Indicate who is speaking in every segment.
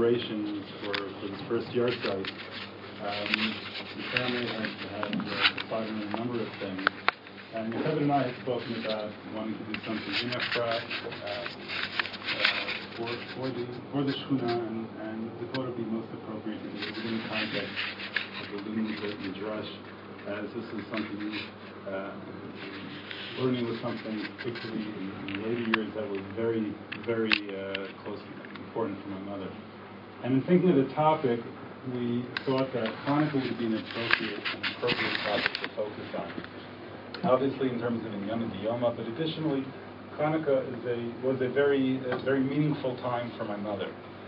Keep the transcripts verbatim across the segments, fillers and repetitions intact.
Speaker 1: preparations for, for this first yard site, um, the family had, had uh, decided on a number of things. And Kevin and I had spoken about wanting to do something in Efrat uh, uh, for, for the for the Shechuna, and, and we thought it would be most appropriate in the within the context of the Lumen Midrash, as this is something, uh, learning was something, particularly in, in later years, that was very, very uh, close and important for my mother. And in thinking of the topic, we thought that Hanukkah would be an appropriate, an appropriate topic to focus on. Obviously, in terms of in Yom Yoma, but additionally, Hanukkah is a was a very, a very meaningful time for my mother.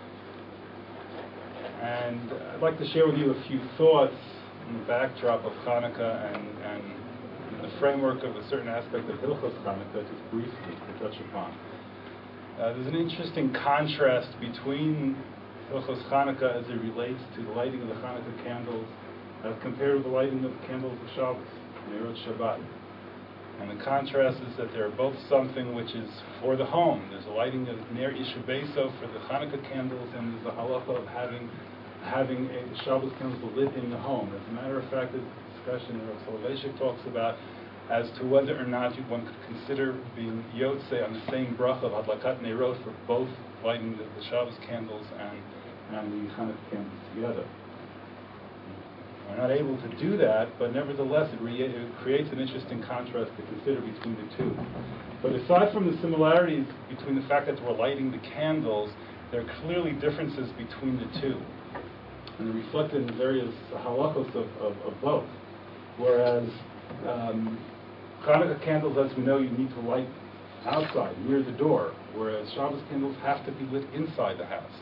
Speaker 1: And I'd like to share with you a few thoughts in the backdrop of Hanukkah and, and in the framework of a certain aspect of Hilchos Hanukkah, just briefly to touch upon. Uh, there's an interesting contrast between Hilchos Hanukkah as it relates to the lighting of the Hanukkah candles as compared with the lighting of the candles of Shabbos, Nerot Shabbat. And the contrast is that they're both something which is for the home. There's a lighting of Ner Isha Beso for the Hanukkah candles, and there's the halacha of having having a Shabbos candles lit in the home. As a matter of fact, there's a discussion that Rav Soloveitchik talks about as to whether or not one could consider being Yotze on the same bracha of Hadlakat Nerot for both lighting the, the Shabbos candles and, and the Hanukkah candles together. We're not able to do that, but nevertheless it, re- it creates an interesting contrast to consider between the two. But aside from the similarities between the fact that we're lighting the candles, there are clearly differences between the two. And they're reflected in various halachos of, of, of both. Whereas um, Hanukkah candles, as we know, you need to light outside, near the door, whereas Shabbos candles have to be lit inside the house.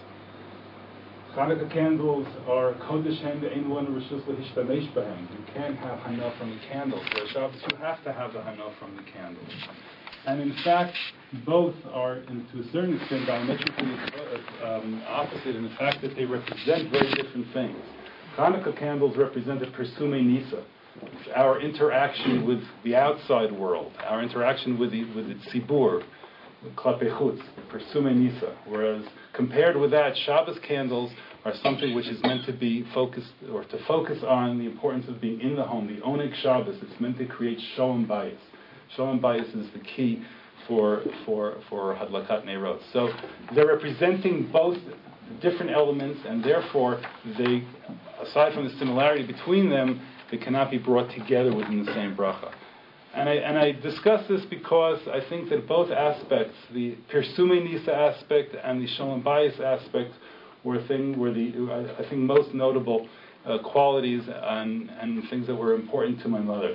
Speaker 1: Hanukkah candles are kodesh hem ein lo reshus lahishtamesh bahem. You can't have hanel from the candles. Whereas Shabbos, you have to have the hanel from the candles. And in fact, both are, in, to a certain extent, diametrically um, opposite in the fact that they represent very different things. Hanukkah candles represent a persume nisa. It's our interaction with the outside world, our interaction with the with the tzibur, klape chutz, persume nisa. Whereas compared with that, Shabbos candles are something which is meant to be focused, or to focus on the importance of being in the home, the oneg Shabbos. It's meant to create shalom bayis. Shalom bayis is the key for for for hadlakat nerot. So they're representing both different elements, and therefore they, aside from the similarity between them, they cannot be brought together within the same bracha. And I and I discuss this because I think that both aspects, the persume nisa aspect and the shalom bayis aspect, were thing were the I, I think most notable uh, qualities and and things that were important to my mother.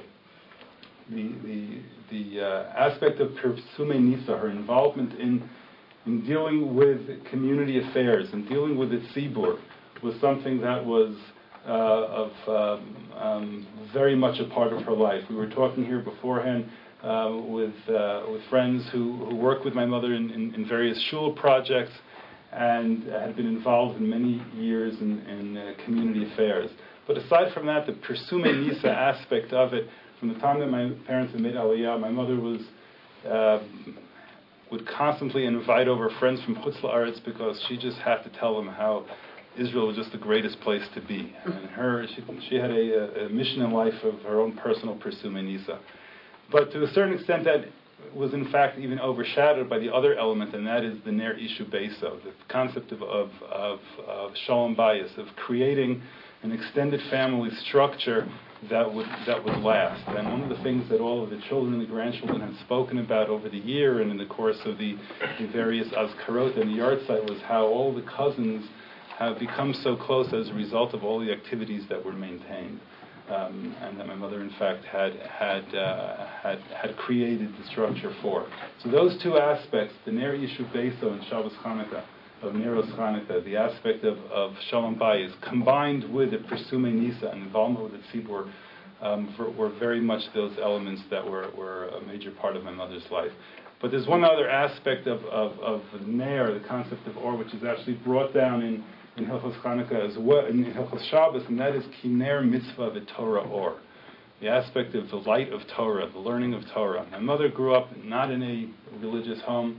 Speaker 1: The the the uh, aspect of persume nisa, her involvement in in dealing with community affairs and dealing with the tzibur, was something that was uh, of um, um, very much a part of her life. We were talking here beforehand uh, with uh, with friends who, who work with my mother in, in, in various shul projects and had been involved in many years in, in uh, community affairs. But aside from that, the persume nisa aspect of it, from the time that my parents had made Aliyah, my mother was uh, would constantly invite over friends from Chutz La'aretz because she just had to tell them how Israel was just the greatest place to be. And her, she, she had a, a mission in life of her own personal persume nisa. But to a certain extent, that was in fact even overshadowed by the other element, and that is the Ner Ishu Beso, the concept of, of, of, of Shalom Bayis, of creating an extended family structure that would that would last. And one of the things that all of the children and the grandchildren had spoken about over the year and in the course of the, the various azkarot and the yard site was how all the cousins have become so close as a result of all the activities that were maintained. Um, and that my mother, in fact, had had uh, had had created the structure for. So those two aspects, the Ner Yishuv Beso and Shabbos Chanukah, of Neros Chanukah, the aspect of, of Shalom Bayis, combined with the Persume Nisa and involvement with the Tzibur, um, for, were very much those elements that were, were a major part of my mother's life. But there's one other aspect of, of, of the Ner, the concept of Or, which is actually brought down in in Hilchos Chanukah as well, in Hilchos Shabbos, and that is Kiner Mitzvah V'Torah Or, the aspect of the light of Torah, the learning of Torah. My mother grew up not in a religious home,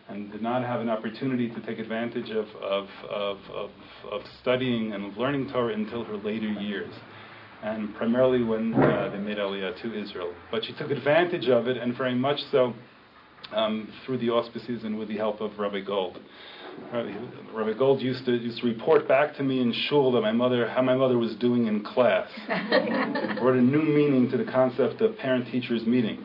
Speaker 1: and did not have an opportunity to take advantage of, of, of, of, of studying and of learning Torah until her later years, and primarily when uh, they made Aliyah to Israel. But she took advantage of it, and very much so um, through the auspices and with the help of Rabbi Gold. Rabbi Gold used to used to report back to me in shul that my mother, how my mother was doing in class. It brought a new meaning to the concept of parent-teachers meeting.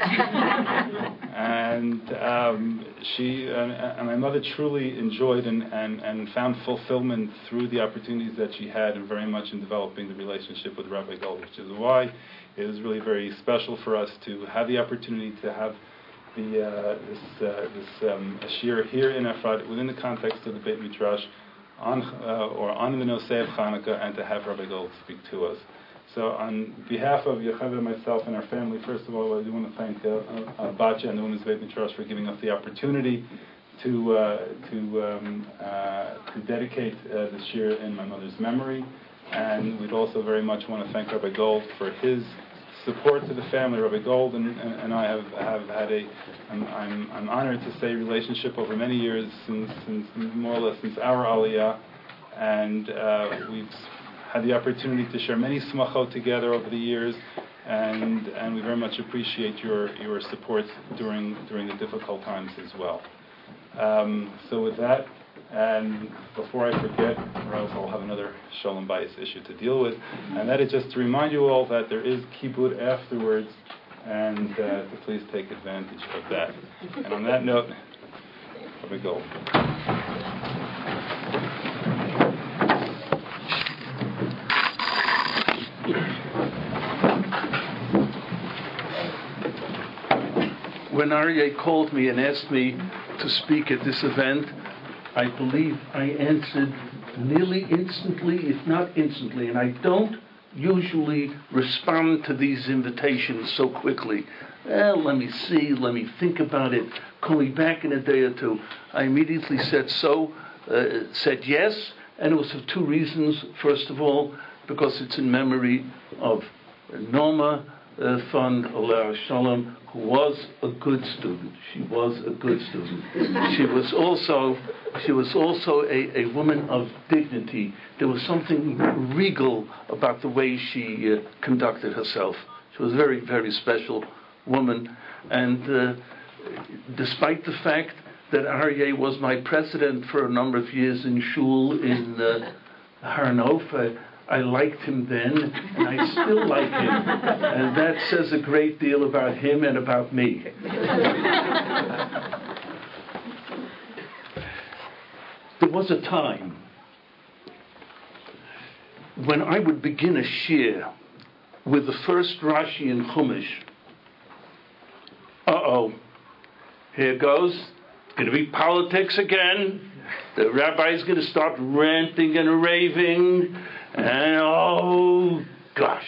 Speaker 1: And um, she and, and my mother truly enjoyed and, and, and found fulfillment through the opportunities that she had, and very much in developing the relationship with Rabbi Gold, which is why it is really very special for us to have the opportunity to have the uh, this uh, this um, ashir here in Efrat within the context of the Beit Midrash on uh, or on the Nosei of Hanukkah, and to have Rabbi Gold speak to us. So on behalf of Yocheved and myself and our family, first of all, I do want to thank uh, uh, Batya and the Women's Beit Midrash for giving us the opportunity to uh, to um, uh, to dedicate uh, this year in my mother's memory, and we'd also very much want to thank Rabbi Gold for his support to the family. Rabbi Gold and, and, and I have, have had a, I'm, I'm, I'm honored to say, relationship over many years, since, since more or less since our Aliyah, and uh, we've had the opportunity to share many smachot together over the years, and and we very much appreciate your your support during during the difficult times as well. Um, so with that, and before I forget, or else I'll have another Shalom Bayis issue to deal with, and that is just to remind you all that there is kibbut afterwards, and uh, to please take advantage of that. And on that note, here we go.
Speaker 2: When Aryeh called me and asked me to speak at this event, I believe I answered nearly instantly, if not instantly, and I don't usually respond to these invitations so quickly. Well, let me see, let me think about it, call me back in a day or two. I immediately said so, uh, said yes, and it was for two reasons. First of all, because it's in memory of Norma uh, Fund, Aleh Shalom, who was a good student. She was a good student. She was also, she was also a, a woman of dignity. There was something regal about the way she uh, conducted herself. She was a very, very special woman. And uh, despite the fact that Aryeh was my president for a number of years in Shul in uh, Har Nof, uh, I liked him then, and I still like him. And that says a great deal about him and about me. There was a time when I would begin a shir with the first Rashi in Chumash. Uh-oh, here goes. It's going to be politics again. The rabbi's going to start ranting and raving. And oh, gosh.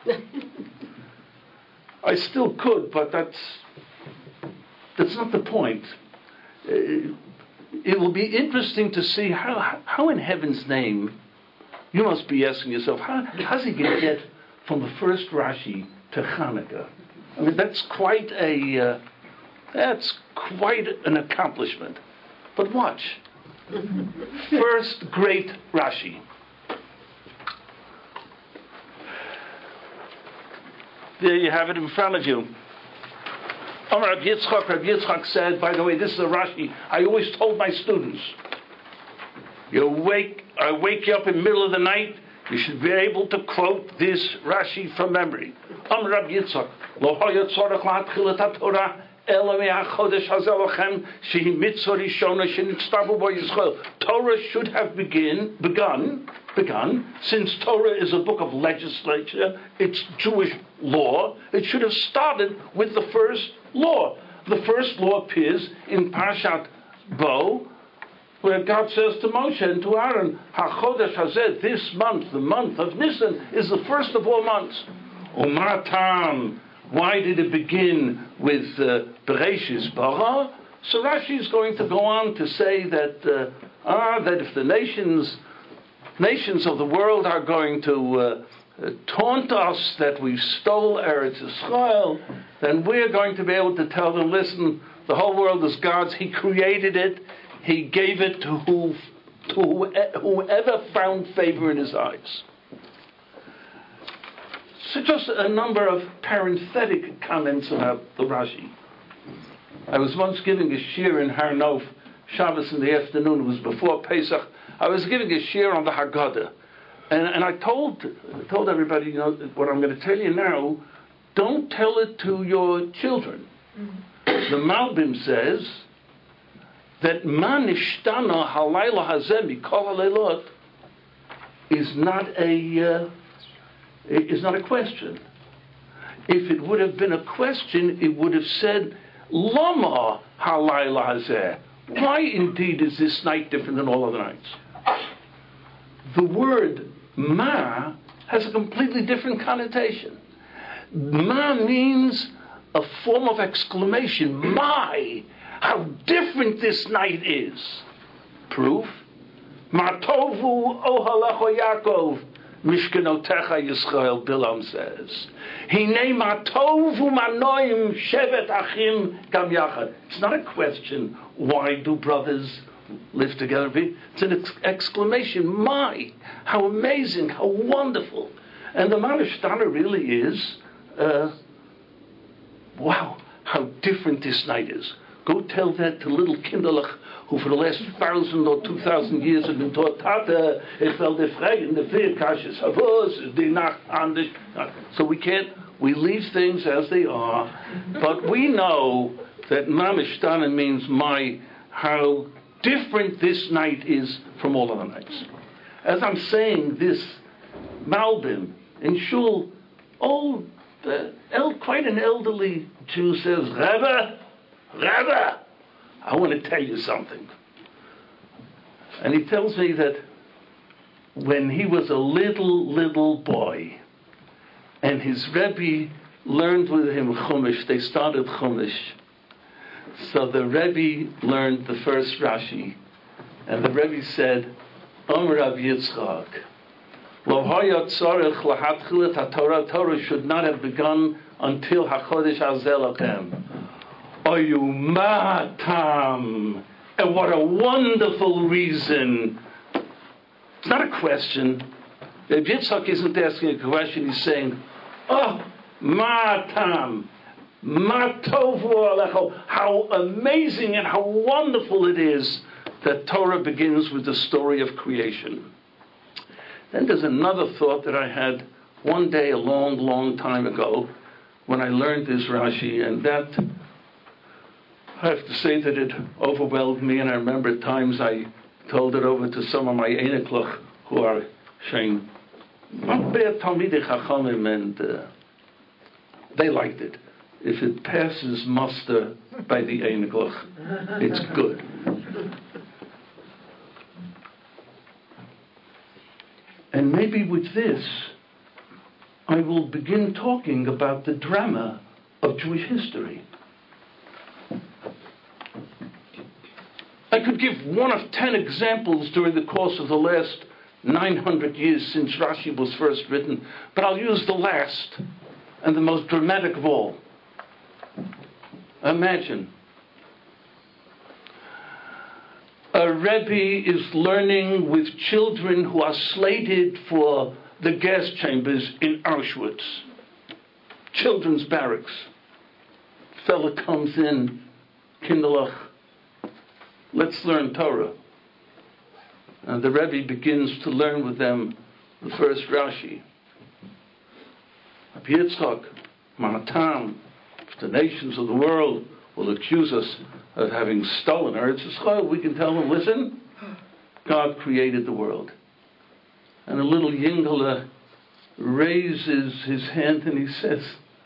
Speaker 2: I still could, but that's that's not the point. Uh, it will be interesting to see how, how in heaven's name, you must be asking yourself, how, how's he going to get from the first Rashi to Hanukkah? I mean, that's quite a, uh, that's quite an accomplishment. But watch. First great Rashi. There you have it in front of you. Amar Rabbi Yitzchak, Rabbi Yitzchak said, by the way, this is a Rashi I always told my students. You wake, I wake you up in the middle of the night, you should be able to quote this Rashi from memory. Amar Rabbi Yitzchak, Lo haya tzorach la'atchilat haTorah, ela me'achodesh hazelochem, shehi mitzvah rishona shenitztavu bo Yisrael. Torah should have begin, begun, begun, since Torah is a book of legislature, it's Jewish law, it should have started with the first law. The first law appears in Parshat Bo, where God says to Moshe and to Aaron, HaChodesh Hazeh, this month, the month of Nisan, is the first of all months. Umatam, why did it begin with uh, Bereshis Bara? So Rashi is going to go on to say that, uh, ah, that if the nations nations of the world are going to uh, uh, taunt us that we stole Eretz Yisrael, then we're going to be able to tell them, listen, The whole world is God's. He created it. He gave it to, who, to whoever found favor in his eyes. So just a number of parenthetic comments about the Rashi. I was once giving a shir in Har Nof, Shabbos in the afternoon. It was before Pesach. I was giving a shir on the Haggadah. And, and I told told everybody, you know, what I'm going to tell you now, don't tell it to your children. Mm-hmm. The Malbim says that Ma nishtana halayla hazeh mikol haleilot is not a uh, is not a question. If it would have been a question, it would have said Lama halayla hazeh. Why indeed is this night different than all other nights? The word ma has a completely different connotation. Ma means a form of exclamation. My, how different this night is. Proof. Ma tovu ohalecho Yaakov, mishkenotecha Yisrael, Bilam says. Hine ma tovu manoim shevet achim gam yachad. It's not a question, why do brothers live together? It's an ex- exclamation. My, how amazing, how wonderful. And the Manishtana really is, uh, wow, how different this night is. Go tell that to little kinderlich who for the last thousand or two thousand years have been taught, Tate, ich will dich fragen, the vier kashes, havos, die Nacht anders. So we can't, we leave things as they are, but we know that Manishtana means my, how different this night is from all other nights. As I'm saying this, Malbim in Shul, old, uh, el, quite an elderly Jew says, Rebbe, Rebbe, I want to tell you something. And he tells me that when he was a little, little boy, and his Rebbe learned with him Chumash, they started Chumash. So the Rebbe learned the first Rashi, and the Rebbe said, Om Rav Yitzchak, Torah Torah should not have begun until HaChodesh Hazel Lachem. Oyumatam, and what a wonderful reason. It's not a question. Rav Yitzchak isn't asking a question, he's saying, oh, matam. How amazing and how wonderful it is that Torah begins with the story of creation. Then there's another thought that I had one day a long, long time ago when I learned this Rashi, and that, I have to say that it overwhelmed me, and I remember at times I told it over to some of my Einiklach who are saying, not bad Talmidei Chachamim, and uh, they liked it. If it passes muster by the Einiklach, it's good. And maybe with this, I will begin talking about the drama of Jewish history. I could give one of ten examples during the course of the last nine hundred years since Rashi was first written, but I'll use the last and the most dramatic of all. Imagine a Rebbe is learning with children who are slated for the gas chambers in Auschwitz, children's barracks. Fella comes in, Kinderlach, let's learn Torah. And the Rebbe begins to learn with them the first Rashi. Rabbi Yitzchak, Ma'atam, the nations of the world will accuse us of having stolen Eretz Yisrael, we can tell them, listen, God created the world. And a little Yingala raises his hand and he says,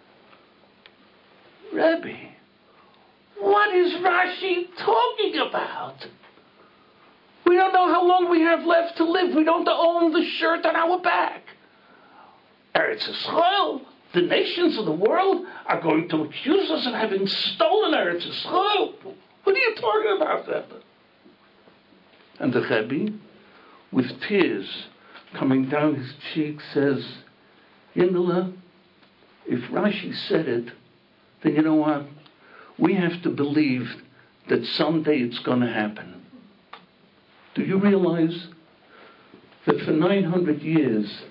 Speaker 2: Rebbe, what is Rashi talking about? We don't know how long we have left to live. We don't own the shirt on our back. Eretz Yisrael, the nations of the world are going to accuse us of having stolen Eretz Yisrael. What are you talking about, Rebbe? And the Rebbe, with tears coming down his cheeks, says, Yindala, if Rashi said it, then you know what? we have to believe that someday it's going to happen. Do you realize that for nine hundred years,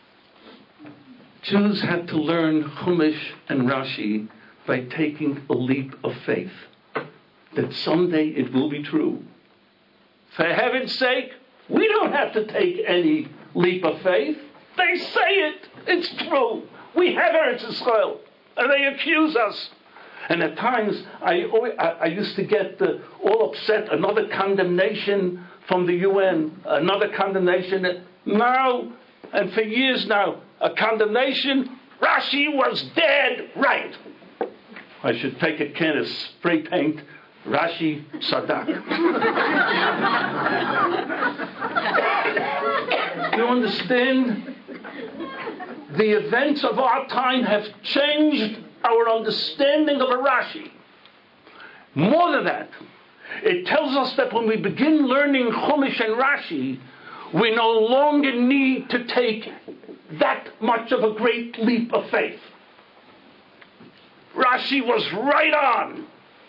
Speaker 2: Jews had to learn Chumash and Rashi by taking a leap of faith, that someday it will be true. For heaven's sake, we don't have to take any leap of faith. They say it. It's true. We have Eretz Yisrael, and they accuse us. And at times, I, always, I, I used to get uh, all upset, another condemnation from the U N, another condemnation. Now, and for years now, a condemnation, Rashi was dead right. I should take a can of spray paint, Rashi Sadak. You understand? The events of our time have changed our understanding of a Rashi. More than that, it tells us that when we begin learning Chumash and Rashi, we no longer need to take that much of a great leap of faith. Rashi was right on.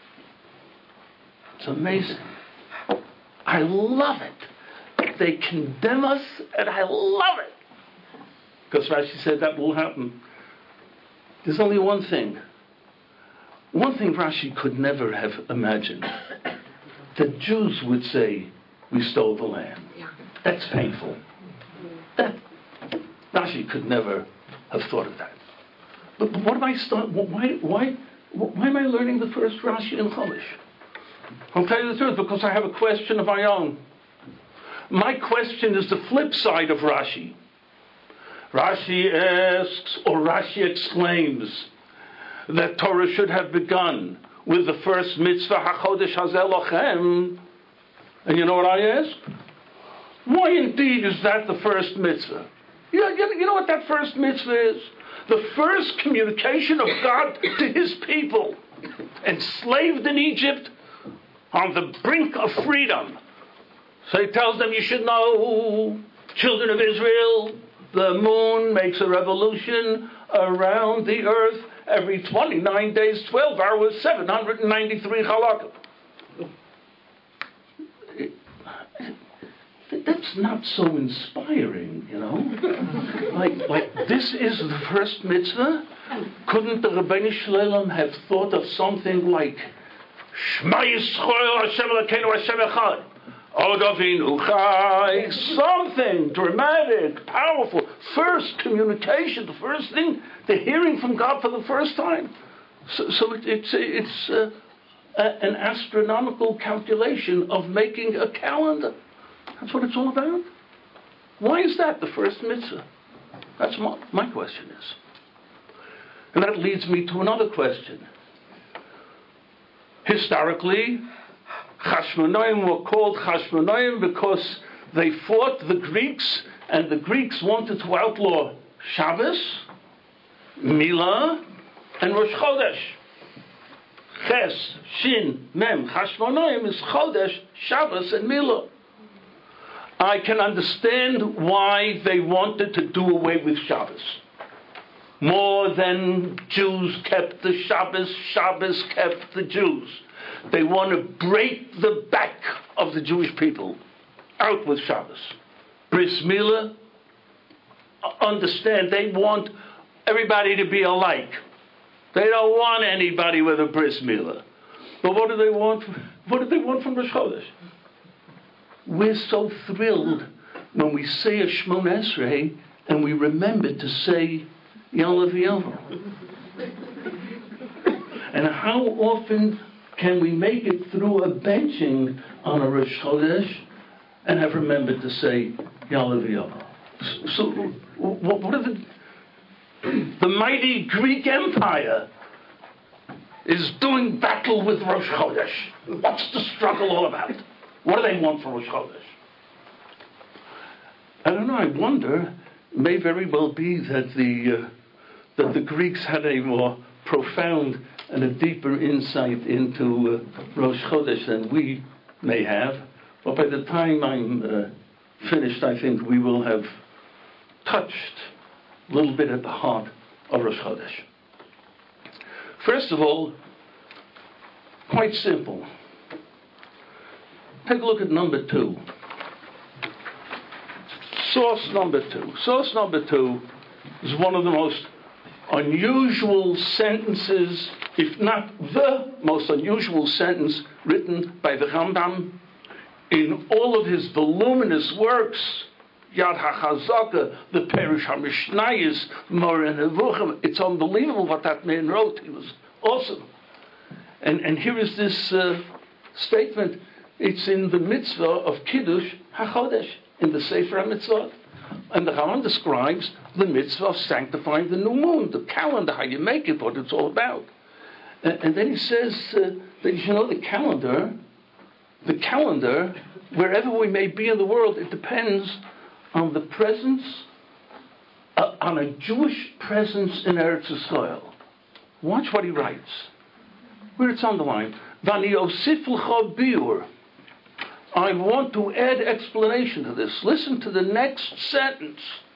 Speaker 2: It's amazing. I love it. They condemn us, and I love it. Because Rashi said that will happen. There's only one thing. One thing Rashi could never have imagined. The Jews would say, we stole the land. That's painful. That Rashi could never have thought of that. But, but what am I start? Why, why, why am I learning the first Rashi in Chumash? I'll tell you the truth, because I have a question of my own. My question is the flip side of Rashi. Rashi asks, or Rashi exclaims, that Torah should have begun with the first mitzvah, HaChodesh Hazeh Lochem. And you know what I ask? Why indeed is that the first mitzvah? You, you, you know what that first mitzvah is? The first communication of God to his people, enslaved in Egypt, on the brink of freedom. So he tells them, you should know, children of Israel, the moon makes a revolution around the earth every twenty-nine days, twelve hours, seven hundred ninety-three halakha. That's not so inspiring, you know. like, like this is the first mitzvah. Couldn't the Rebbeinu Shalom have thought of something like Shema Yisrael Hashem Elokeinu Hashem Echad? Od Avinu Chai, something dramatic, powerful. First communication, the first thing, the hearing from God for the first time. So, so it, it's it's uh, a, an astronomical calculation of making a calendar. That's what it's all about. Why is that the first mitzvah? That's my, my question is. And that leads me to another question. Historically, Chashmonaim were called Chashmonaim because they fought the Greeks, and the Greeks wanted to outlaw Shabbos, Milah, and Rosh Chodesh. Ches, Shin, Mem, Chashmonaim is Chodesh, Shabbos, and Milah. I can understand why they wanted to do away with Shabbos. More than Jews kept the Shabbos, Shabbos kept the Jews. They want to break the back of the Jewish people. Out with Shabbos. Bris Milah, understand, they want everybody to be alike. They don't want anybody with a Bris Milah. But what do they want? What do they want from Rosh Chodesh? We're so thrilled when we say a Shmon Esrei and we remember to say Yalav Yalav. And how often can we make it through a benching on a Rosh Chodesh and have remembered to say Yalav Yalav? So, what are the... The mighty Greek Empire is doing battle with Rosh Chodesh. What's the struggle all about? What do they want from Rosh Chodesh? I don't know. I wonder. It may very well be that the uh, that the Greeks had a more profound and a deeper insight into uh, Rosh Chodesh than we may have. But by the time I'm uh, finished, I think we will have touched a little bit at the heart of Rosh Chodesh. First of all, quite simple. Take a look at number two. Source number two. Source number two is one of the most unusual sentences, if not the most unusual sentence written by the Rambam in all of his voluminous works. Yad HaChazaka, the Perush HaMishnayos, Moreh Nevuchim. It's unbelievable what that man wrote. He was awesome. And, and here is this uh, statement. It's in the mitzvah of Kiddush HaChodesh, in the Sefer HaMitzvot. And the Rambam describes the mitzvah of sanctifying the new moon, the calendar, how you make it, what it's all about. And, and then he says uh, that, you know, the calendar, the calendar, wherever we may be in the world, it depends on the presence, uh, on a Jewish presence in Eretz Yisrael. Watch what he writes, where it's underlined. Vani osif l'cha biur. I want to add explanation to this. Listen to the next sentence.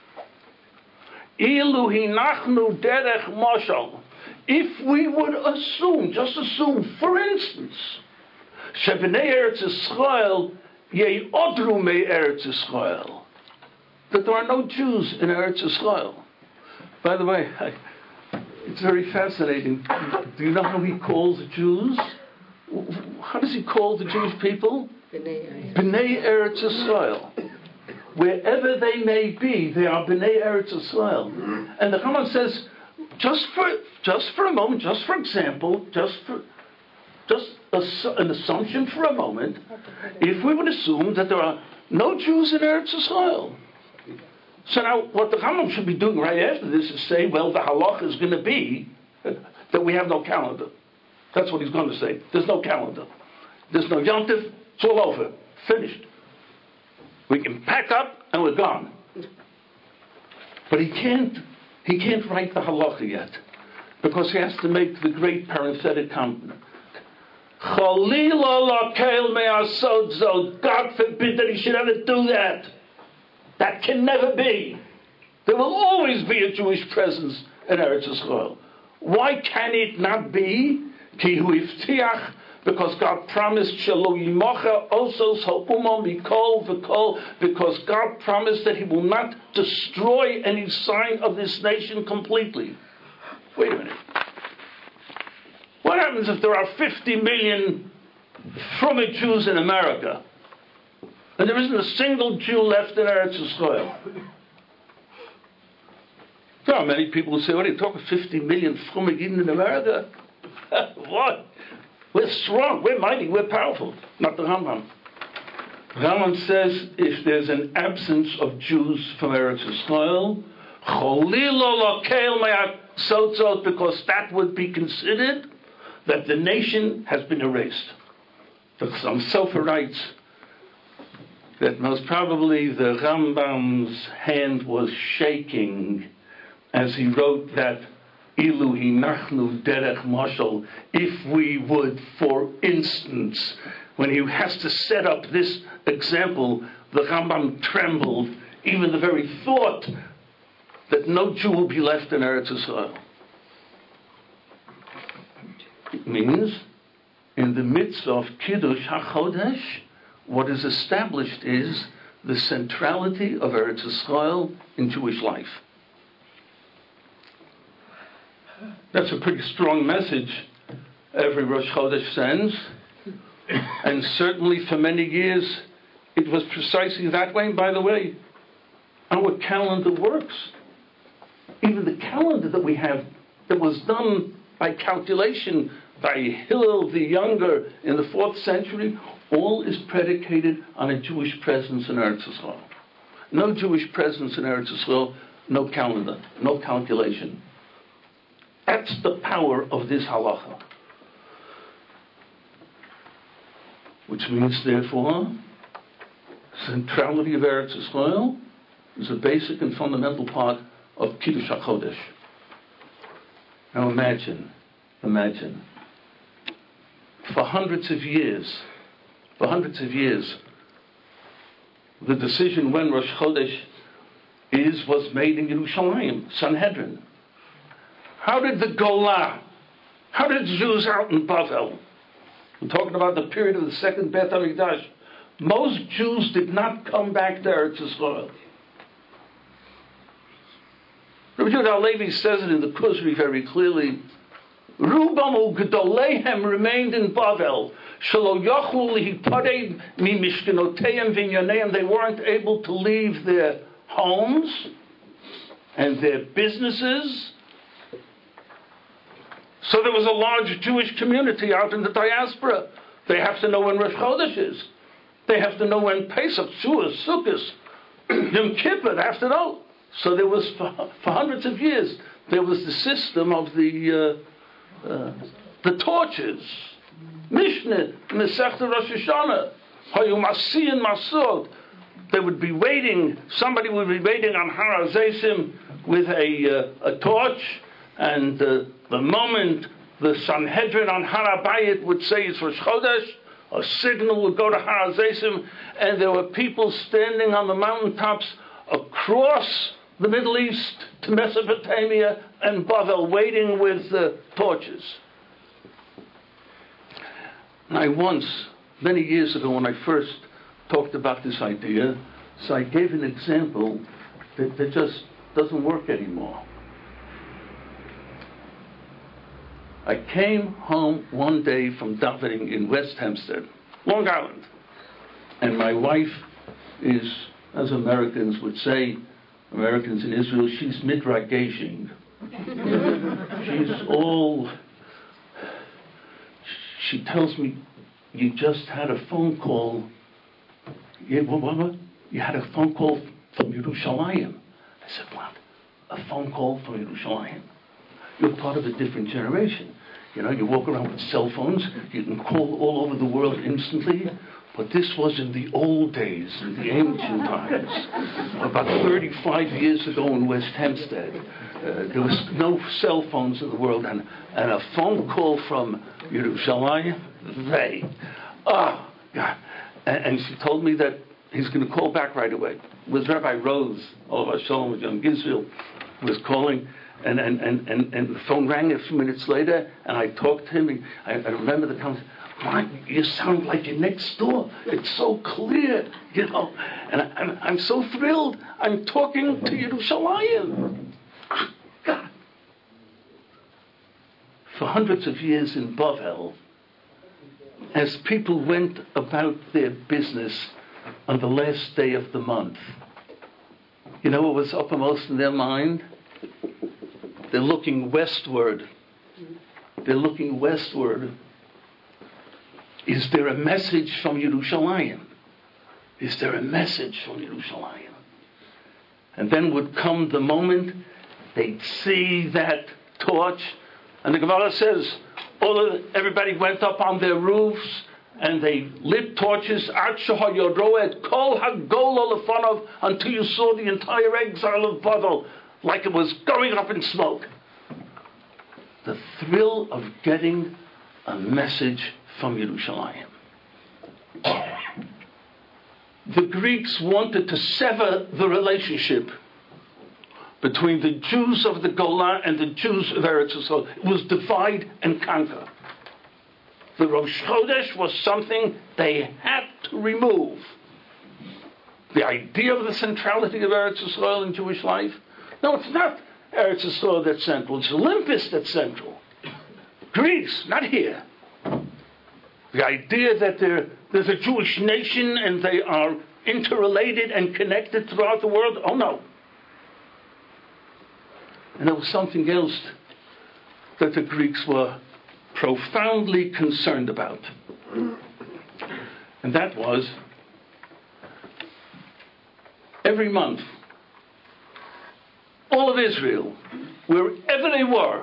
Speaker 2: Ilu hinachnu derech mashal. If we would assume, just assume, for instance, shebnei Eretz Yisrael ye'odru me Eretz Yisrael, that there are no Jews in Eretz Yisrael. By the way, I, it's very fascinating. Do you know how he calls Jews? How does he call the Jewish people? B'nai Eretz Yisrael. Wherever they may be, they are B'nai Eretz Yisrael. And the Rambam says, just for just for a moment, just for example, just for just a, an assumption for a moment, if we would assume that there are no Jews in Eretz Yisrael. So now, what the Rambam should be doing right after this is say, well, the halacha is going to be that we have no calendar. That's what he's going to say. There's no calendar. There's no Yom Tov. It's all over. Finished. We can pack up and we're gone. But he can't, he can't write the halacha yet, because he has to make the great parenthetic comment. God forbid that he should ever do that. That can never be. There will always be a Jewish presence in Eretz Yisrael. Why can it not be? Ki hu iftiach, because God promised shelo yimocha osos ha'umam mikol v'kol, because God promised that He will not destroy any sign of this nation completely. Wait a minute. What happens if there are fifty million Frumah Jews in America, and there isn't a single Jew left in Eretz Yisrael? There are many people who say, what are you talking, fifty million Frumah Yidden in America? What? We're strong, we're mighty, we're powerful. Not the Rambam. Rambam says if there's an absence of Jews from Eretz Yisrael, because that would be considered that the nation has been erased. The Chassam Sofer writes that most probably the Rambam's hand was shaking as he wrote that Ilu hinachnu derech mashal, if we would, for instance, when he has to set up this example, the Rambam trembled, even the very thought that no Jew will be left in Eretz Yisrael. It means, in the midst of Kiddush HaChodesh, what is established is the centrality of Eretz Yisrael in Jewish life. That's a pretty strong message every Rosh Chodesh sends, and certainly for many years it was precisely that way. And by the way, our calendar works. Even the calendar that we have, that was done by calculation by Hillel the Younger in the fourth century, all is predicated on a Jewish presence in Eretz Yisrael. No Jewish presence in Eretz Yisrael, no calendar, no calculation. That's the power of this halacha. Which means, therefore, centrality of Eretz Yisrael is a basic and fundamental part of Kiddush HaChodesh. Now imagine, imagine, for hundreds of years, for hundreds of years, the decision when Rosh Chodesh is was made in Yerushalayim, Sanhedrin. How did the Golah, how did Jews out in Bavel, we're talking about the period of the second Beit HaMikdash, most Jews did not come back to Eretz Yisrael. Rabbi Yehuda Halevi says it in the Kuzri very clearly. Rubam u'gedoleihem remained in Bavel. Shelo yochlu lihiparei mimishkenoteim v'inyaneim. They weren't able to leave their homes and their businesses. So there was a large Jewish community out in the diaspora. They have to know when Rosh Chodesh is. They have to know when Pesach, Shavuot, Sukkot, Yom Kippur, they have to know. So there was, for, for hundreds of years, there was the system of the uh, uh, the torches. Mishnah, Masechta Rosh Hashanah, Hayu Masiyan Masud. They would be waiting, somebody would be waiting on Har HaZeisim with a, uh, a torch, and uh, the moment the Sanhedrin on Har HaBayit would say it's Rosh Chodesh, a signal would go to Har HaZeisim, and there were people standing on the mountaintops across the Middle East to Mesopotamia and Bavel, waiting with uh, torches. And I once, many years ago, when I first talked about this idea, so I gave an example that, that just doesn't work anymore. I came home one day from davening in West Hempstead, Long Island, and my wife is, as Americans would say, Americans in Israel, she's midragaging. She's all, she tells me, you just had a phone call. You, what, what, what? You had a phone call from Yerushalayim. I said, what? A phone call from Yerushalayim? You're part of a different generation. You know, you walk around with cell phones, you can call all over the world instantly. But this was in the old days, in the ancient times. About thirty-five years ago in West Hempstead, uh, there was no cell phones in the world, and, and a phone call from Yerushalayim, they, oh, God. And, and she told me that he's going to call back right away. It was Rabbi Rose, Olav Shalom with Young Israel, was calling, and, and, and, and, and the phone rang a few minutes later, and I talked to him, and I, I remember the conversation. My, you sound like you're next door. It's so clear, you know. And I, I'm, I'm so thrilled. I'm talking to Yerushalayim. God. For hundreds of years in Bavel, as people went about their business on the last day of the month, you know what was uppermost in their mind? They're looking westward. They're looking westward. Is there a message from Yerushalayim? Is there a message from Yerushalayim? And then would come the moment they'd see that torch, and the Gemara says, all of, everybody went up on their roofs and they lit torches until you saw the entire exile of Bavel like it was going up in smoke. The thrill of getting a message from Yerushalayim. The Greeks wanted to sever the relationship between the Jews of the Golan and the Jews of Eretz Yisrael. It was divide and conquer. The Rosh Chodesh was something they had to remove. The idea of the centrality of Eretz Yisrael in Jewish life? No, it's not Eretz Yisrael that's central. It's Olympus that's central. Greece, not here. The idea that there, there's a Jewish nation and they are interrelated and connected throughout the world, oh no. And there was something else that the Greeks were profoundly concerned about. And that was, every month, all of Israel, wherever they were,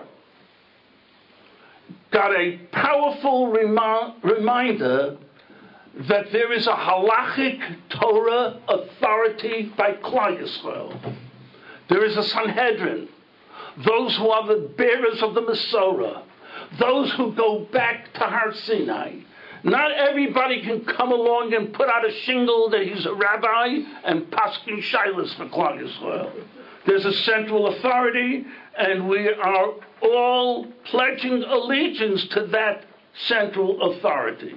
Speaker 2: got a powerful remi- reminder that there is a halachic Torah authority by Klal Yisrael. There is a Sanhedrin, those who are the bearers of the Masorah, those who go back to Har Sinai. Not everybody can come along and put out a shingle that he's a rabbi and paskin shilas for Klal Yisrael. There's a central authority, and we are all pledging allegiance to that central authority.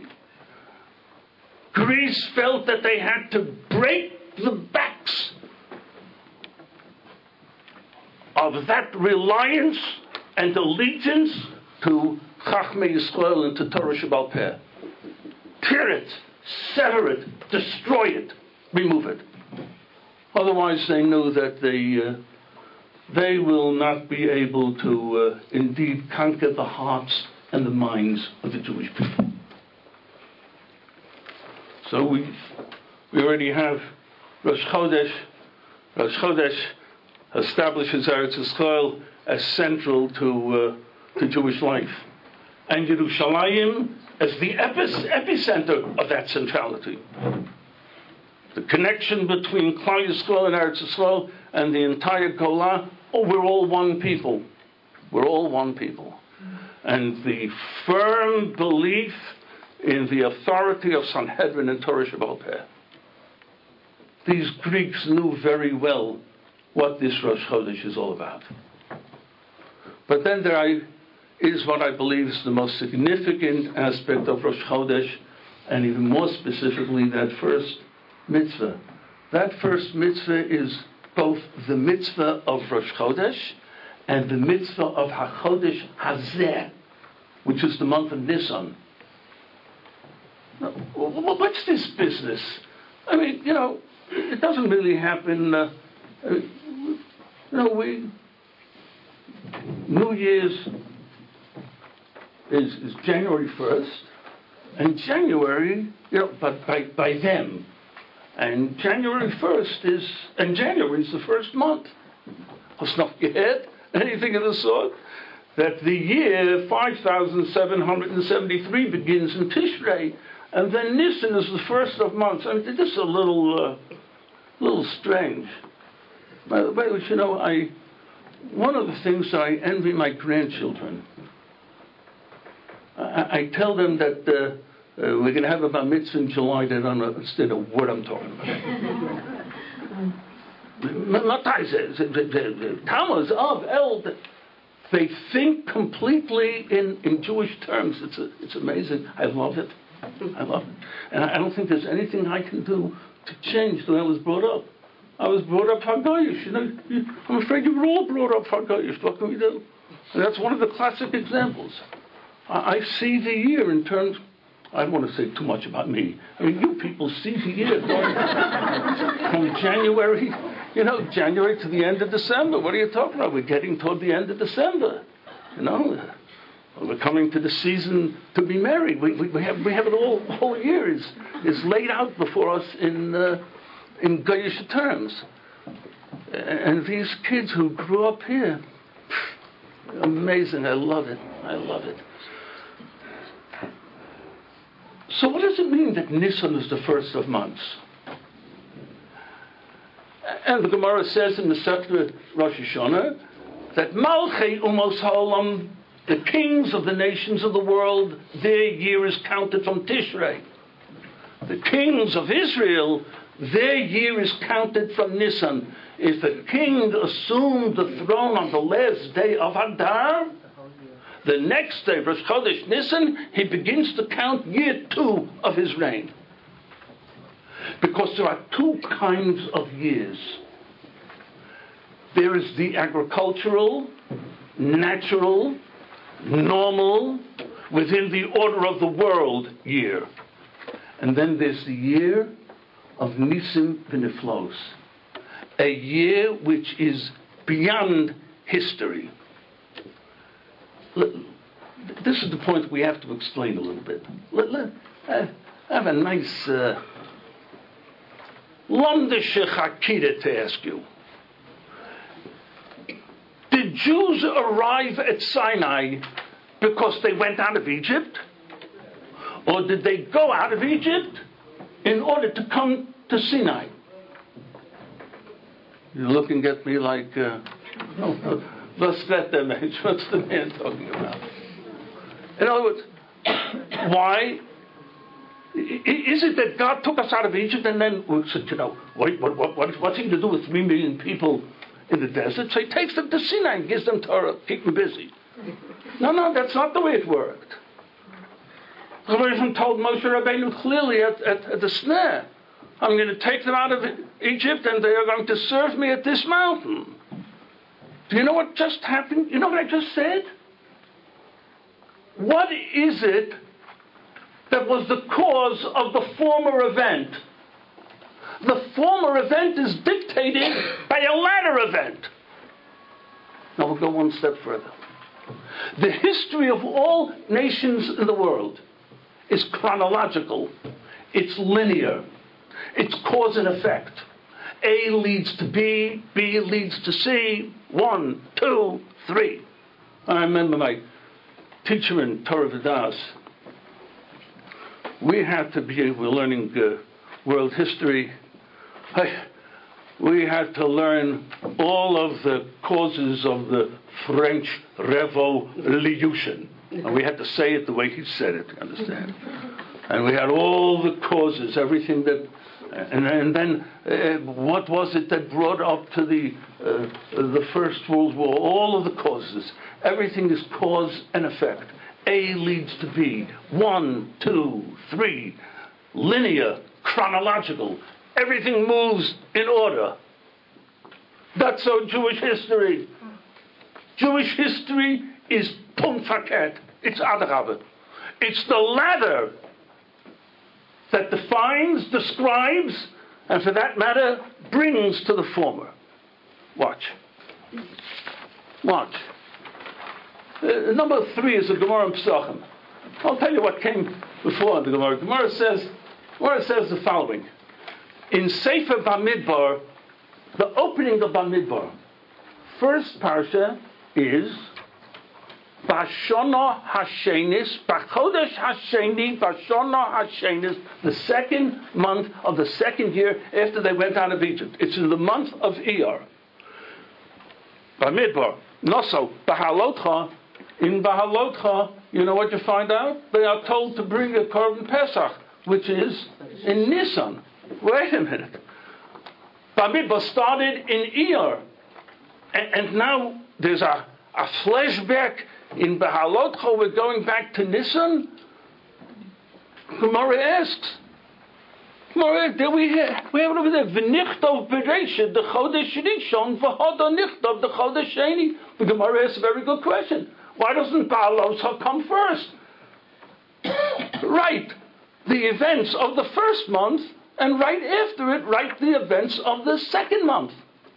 Speaker 2: Greece felt that they had to break the backs of that reliance and allegiance to Chachmei Yisrael and to Torah Shebaal Peh. Tear it, sever it, destroy it, remove it. Otherwise, they knew that they, uh, they will not be able to uh, indeed conquer the hearts and the minds of the Jewish people. So we we already have Rosh Chodesh. Rosh Chodesh establishes Eretz Yisrael as central to uh, to Jewish life, and Yerushalayim as the epi- epicenter of that centrality. The connection between Klal Yisrael and Eretz Yisrael and the entire Golah. Oh, we're all one people. We're all one people, and the firm belief in the authority of Sanhedrin and Torah Shebaal Peh. These Greeks knew very well what this Rosh Chodesh is all about. But then there is what I believe is the most significant aspect of Rosh Chodesh, and even more specifically that first mitzvah. That first mitzvah is both the mitzvah of Rosh Chodesh and the mitzvah of HaChodesh Hazeh, which is the month of Nisan. What's this business? I mean, you know, it doesn't really happen. Uh, you know, we New Year's is, is January first, and January, you know, but by by them, and January first is, and January is the first month. Let's not get anything of the sort. That the year five thousand seven hundred seventy-three begins in Tishrei. And then Nisan is the first of months. I mean, this is a little, uh, little strange. By the way, you know, I one of the things that I envy my grandchildren. I, I tell them that uh, uh, we're going to have a bar mitzvah in July. They don't understand a word I'm talking about. Tammuz, Av, El. They think completely in, in Jewish terms. It's a, it's amazing. I love it. I love it. And I don't think there's anything I can do to change the way I was brought up. I was brought up Haggayish. You know, you, I'm afraid you were all brought up Haggayish. What can we do? And that's one of the classic examples. I, I see the year in terms... I don't want to say too much about me. I mean, you people see the year going from January, you know, January to the end of December. What are you talking about? We're getting toward the end of December. You know, we're coming to the season to be married. We, we, we have we have it all. The whole year is is laid out before us in uh, in Goyish terms. And these kids who grew up here, amazing. I love it. I love it. So what does it mean that Nisan is the first of months? And the Gemara says in the Masechta Rosh Hashanah that Malchei Umos Ha'olam, the kings of the nations of the world, their year is counted from Tishrei. The kings of Israel, their year is counted from Nisan. If a king assumed the throne on the last day of Adar, the next day, Rosh Chodesh Nisan, he begins to count year two of his reign. Because there are two kinds of years. There is the agricultural, natural, normal, within the order of the world year. And then there's the year of Nisim V'Niflos, a year which is beyond history. This is the point we have to explain a little bit. Let, let, uh, I have a nice uh, Londische Chakida to ask you. Did Jews arrive at Sinai because they went out of Egypt? Or did they go out of Egypt in order to come to Sinai? You're looking at me like, uh, no, no. What's that, what's the man talking about? In other words, why? Is it that God took us out of Egypt and then said, you know, what, what, what, what's he going to do with three million people in the desert? So he takes them to Sinai and gives them Torah, keep them busy. No, no, that's not the way it worked. Hashem told Moshe Rabbeinu clearly at, at, at the snare, I'm going to take them out of Egypt and they are going to serve me at this mountain. Do you know what just happened? You know what I just said? What is it that was the cause of the former event? The former event is dictated by a latter event. Now we'll go one step further. The history of all nations in the world is chronological. It's linear. It's cause and effect. A leads to B, B leads to C, one, two, three. I remember my teacher in Torah V'das. We had to be, we're learning uh, world history. I, we had to learn all of the causes of the French Revolution. And we had to say it the way he said it, you understand? And we had all the causes, everything that, and, and then uh, what was it that brought up to the, uh, the First World War? All of the causes. Everything is cause and effect. A leads to B. One, two, three. Linear, chronological. Everything moves in order. That's so Jewish history. Jewish history is Punkt verkehrt. It's Adrabe. It's the ladder that defines, describes, and for that matter, brings to the former. Watch. Watch. Uh, number three is the Gemara in Pesachim. I'll tell you what came before the Gemara. Gemara says, Gemara says the following. In Sefer Bamidbar, the opening of Bamidbar, first parsha is Bashana Hashenis, Bachodesh Hasheni, Bashana Hashenis, the second month of the second year after they went out of Egypt. It's in the month of Iyar. Bamidbar. Noso, Bahalotcha. In Bahalotcha, you know what you find out? They are told to bring a Korban Pesach, which is in Nisan. Wait a minute. Bamidbar started in Iyar. And, and now there's a, a flashback in Bahalotcha. We're going back to Nisan. Gemara asks, Gemara, there we have, we have it over there. V'nichtov bereisha the chodesh rishon v'hoda nichtov the chodesh sheni. The Gemara asks a very good question. Why doesn't Bahalotcha come first? Right, the events of the first month, and right after it, write the events of the second month.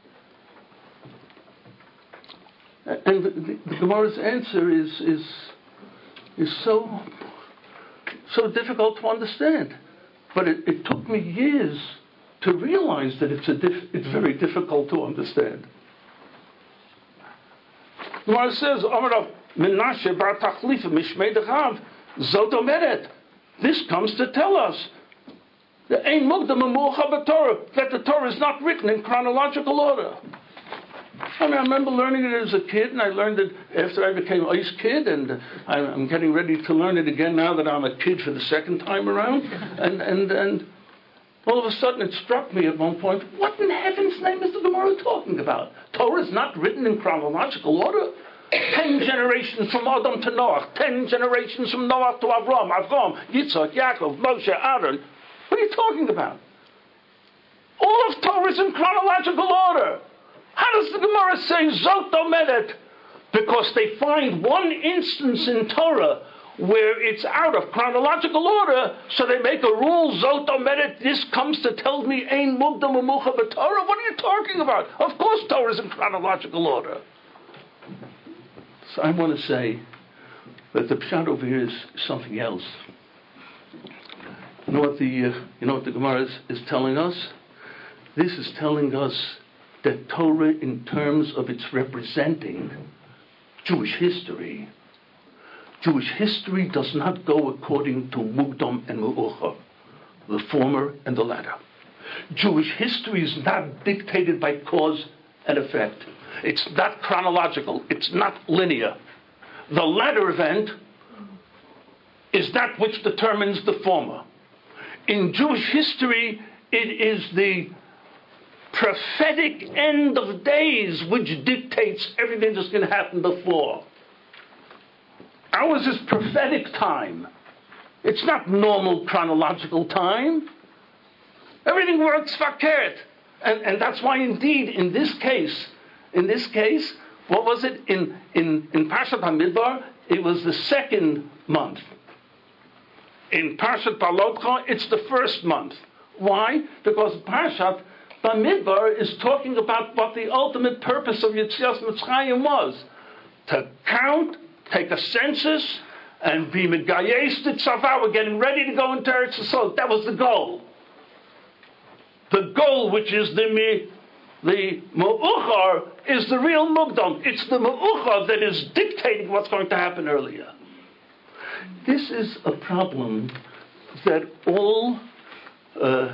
Speaker 2: And the, the, the Gemara's answer is is is so so difficult to understand. But it, it took me years to realize that it's a diff, it's very difficult to understand. The Gemara says, Amarav Menashe bar Tachlifa Mishmei Dechav Zot Omeret. This comes to tell us that Ein Mugdam Amulcha b'Torah, that the Torah is not written in chronological order. I mean, I remember learning it as a kid, and I learned it after I became an ice kid, and I'm getting ready to learn it again now that I'm a kid for the second time around. And and and all of a sudden it struck me at one point, what in heaven's name is the Gemara talking about? Torah is not written in chronological order. Ten generations from Adam to Noah, ten generations from Noah to Avram, Avram, Yitzhak, Yaakov, Moshe, Aaron. What are you talking about? All of Torah is in chronological order. How does the Gemara say Zot Omeret? Because they find one instance in Torah where it's out of chronological order, so they make a rule, Zot Omeret, this comes to tell me Ein Mugdam Amulcha b'Torah. What are you talking about? Of course Torah is in chronological order. So I want to say that the pshat over here is something else. You know what the uh, you know what the Gemara is, is telling us? This is telling us that Torah, in terms of its representing Jewish history, Jewish history does not go according to Mugdam and Me'ucher, the former and the latter. Jewish history is not dictated by cause and effect. It's not chronological. It's not linear. The latter event is that which determines the former. In Jewish history, it is the prophetic end of days which dictates everything that's going to happen before. Ours is prophetic time. It's not normal chronological time. Everything works verkehrt. And, and that's why, indeed, in this case, in this case, what was it? In, in, in Parshat HaMidbar, it was the second month. In Parshat Balotcha, it's the first month. Why? Because Parshat Bamidbar is talking about what the ultimate purpose of Yetzias Mitzrayim was. To count, take a census, and be megayes to tzava. We're getting ready to go into Eretz Yisrael. That was the goal. The goal, which is the me, the Me'uchar, is the real Mugdam. It's the Me'uchar that is dictating what's going to happen earlier. This is a problem that all uh,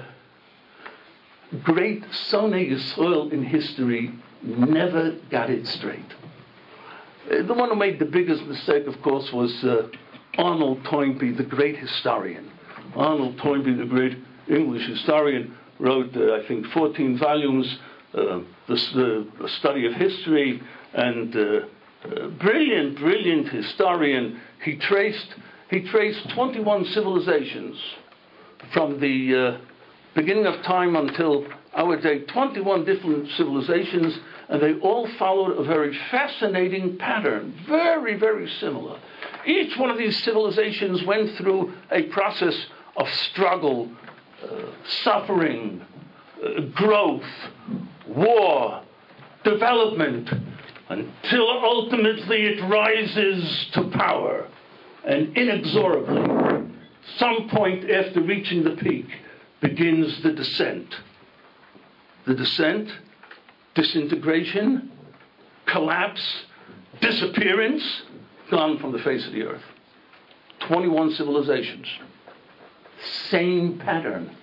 Speaker 2: great Sonei Yisrael in history never got it straight. Uh, the one who made the biggest mistake, of course, was uh, Arnold Toynbee, the great historian. Arnold Toynbee, the great English historian, wrote, uh, I think, fourteen volumes, uh, the, the study of history, and uh, uh, brilliant, brilliant historian. He traced, he traced twenty-one civilizations from the uh, beginning of time until our day, twenty-one different civilizations, and they all followed a very fascinating pattern, very, very similar. Each one of these civilizations went through a process of struggle, uh, suffering, uh, growth, war, development, until ultimately it rises to power. And inexorably, some point after reaching the peak, begins the descent. The descent, disintegration, collapse, disappearance, gone from the face of the earth. twenty-one civilizations. Same pattern.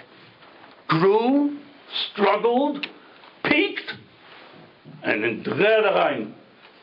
Speaker 2: Grew, struggled, peaked, and then rein.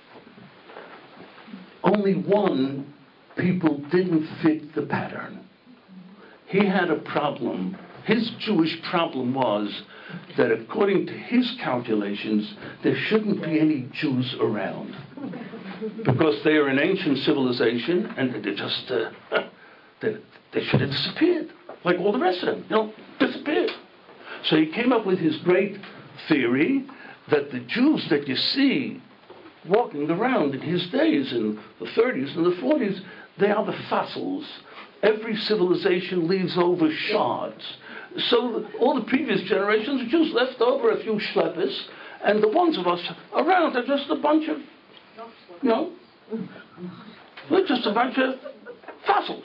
Speaker 2: Only one people didn't fit the pattern. He had a problem. His Jewish problem was that according to his calculations, there shouldn't be any Jews around. Because they are an ancient civilization, and they just, uh, they, they should have disappeared. Like all the rest of them, you know, disappeared. So he came up with his great theory that the Jews that you see walking around in his days, in the thirties and the forties, they are the fossils. Every civilization leaves over shards. So all the previous generations of Jews left over a few schleppers, and the ones of us around are just a bunch of, you know, we're just a bunch of fossils.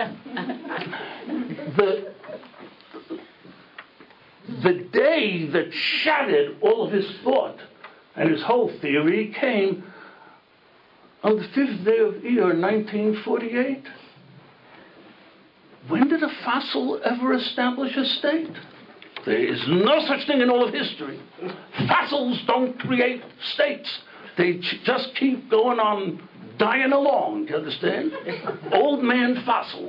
Speaker 2: The, the day that shattered all of his thought and his whole theory came on the fifth day of Iyar, nineteen forty-eight. When did a fossil ever establish a state? There is no such thing in all of history. Fossils don't create states. They ch- just keep going on dying along, do you understand? Old man fossil.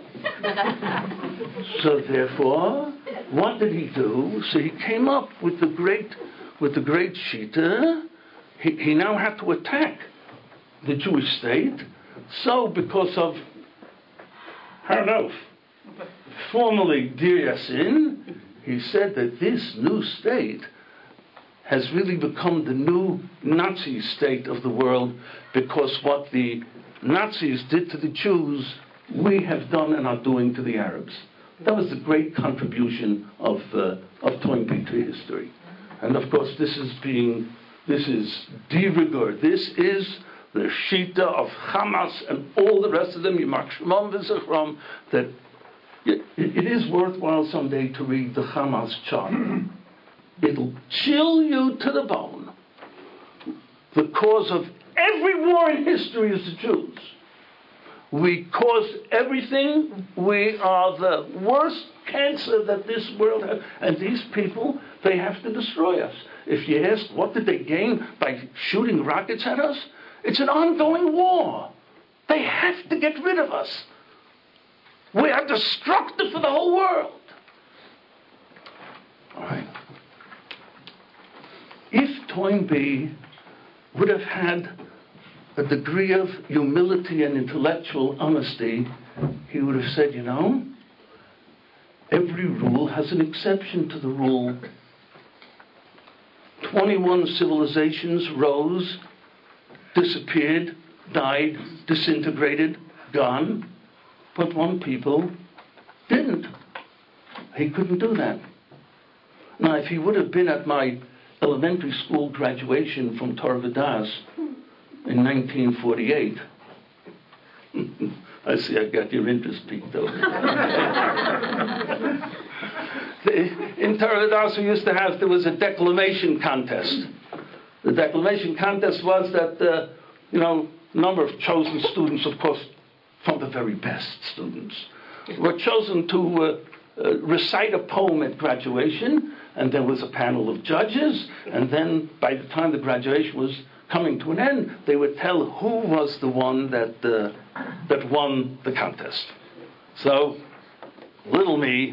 Speaker 2: So therefore, what did he do? So he came up with the great, with the great Shita. He, he now had to attack the Jewish state. So because of Har-Nof, formerly Dir Yassin, he said that this new state has really become the new Nazi state of the world, because what the Nazis did to the Jews, we have done and are doing to the Arabs. That was the great contribution of uh, of Toynbee to history. And of course, this is being, this is de rigueur. This is the Shita of Hamas and all the rest of them, Yimach Shemam v'Zichram, that it, it is worthwhile someday to read the Hamas chart. It'll chill you to the bone. The cause of every war in history is the Jews. We cause everything. We are the worst cancer that this world has. And these people, they have to destroy us. If you ask, what did they gain by shooting rockets at us? It's an ongoing war. They have to get rid of us. We are destructive for the whole world. All right. If Toynbee would have had a degree of humility and intellectual honesty, he would have said, you know, every rule has an exception to the rule. twenty-one civilizations rose, disappeared, died, disintegrated, gone, but one people didn't. He couldn't do that. Now, if he would have been at my elementary school graduation from Torah Vodaas in nineteen forty-eight, I see I got your interest peaked over. In Torah Vodaas we used to have, there was a declamation contest. The declamation contest was that, uh, you know, a number of chosen students, of course, from the very best students, were chosen to uh, uh, recite a poem at graduation, and there was a panel of judges, and then by the time the graduation was coming to an end, they would tell who was the one that uh, that won the contest. So, little me,